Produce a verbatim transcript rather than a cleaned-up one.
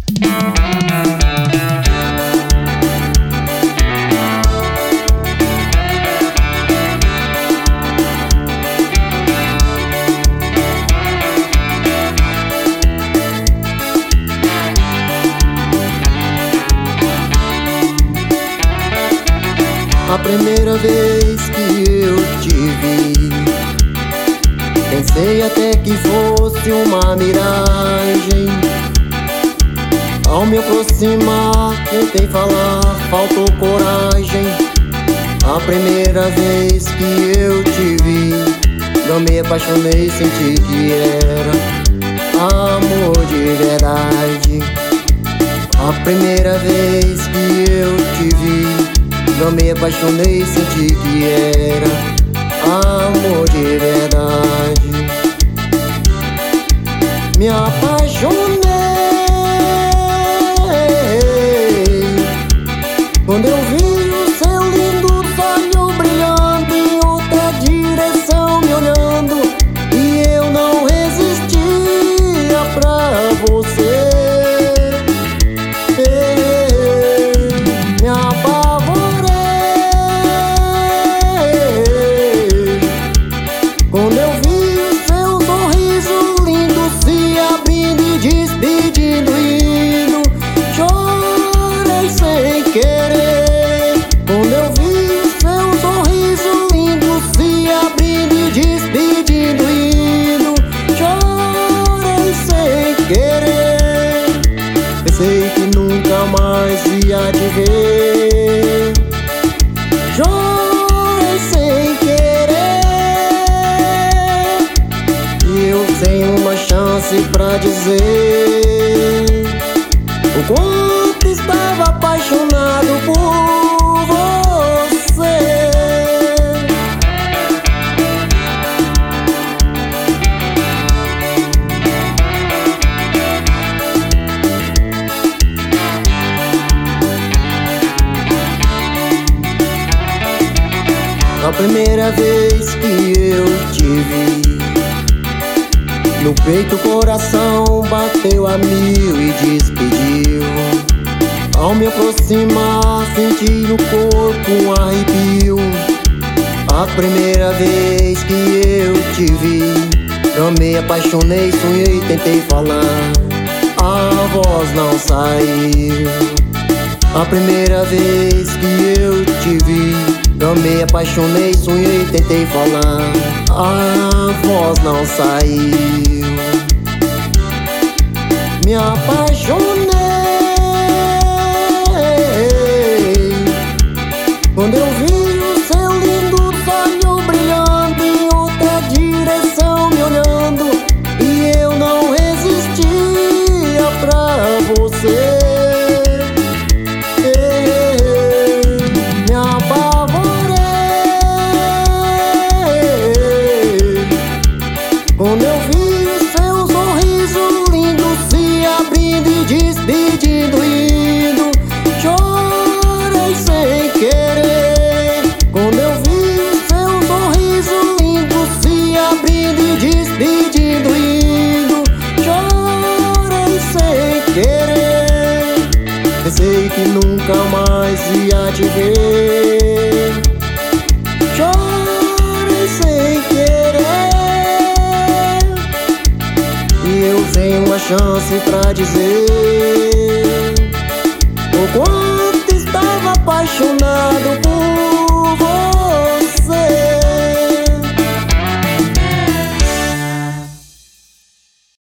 A primeira vez que eu te vi, pensei até que fosse uma miragem. Ao me aproximar, tentei falar, faltou coragem. A primeira vez que eu te vi, não me apaixonei, senti que era amor de verdade. A primeira vez que eu te vi, não me apaixonei, senti que era amor de verdade. Me apaixonei quando eu vi o seu lindo olho brilhando em outra direção me olhando, e eu não resistia pra você. Me apavorei quando eu vi o seu sorriso lindo se abrindo e despedindo, indo. Chorei sem querer quando eu vi o seu sorriso lindo se abrindo e despedindo, indo. Chorei sem querer, pensei que nunca mais ia te ver. Chorei sem querer, e eu tenho uma chance pra dizer o quanto estava apaixonado por você. A primeira vez que eu te vi, no peito o coração bateu a mil e despediu. Ao me aproximar, senti no corpo um arrepio. A primeira vez que eu te vi, não me apaixonei, sonhei, tentei falar, a voz não saiu. A primeira vez que eu te vi, não me apaixonei, sonhei, tentei falar, a voz não saiu. Me apaixonei quando eu vi o seu lindo olho brilhando em outra direção me olhando, e eu não resistia pra você. Me apavorei quando eu vi o seu sorriso lindo se abrindo e despedindo, indo. Chorei sem querer quando eu vi o seu sorriso lindo se abrindo e despedindo, indo. Chorei sem querer, pensei que nunca mais ia te ver. Chorei sem querer, e eu tenho uma chance pra dizer o quanto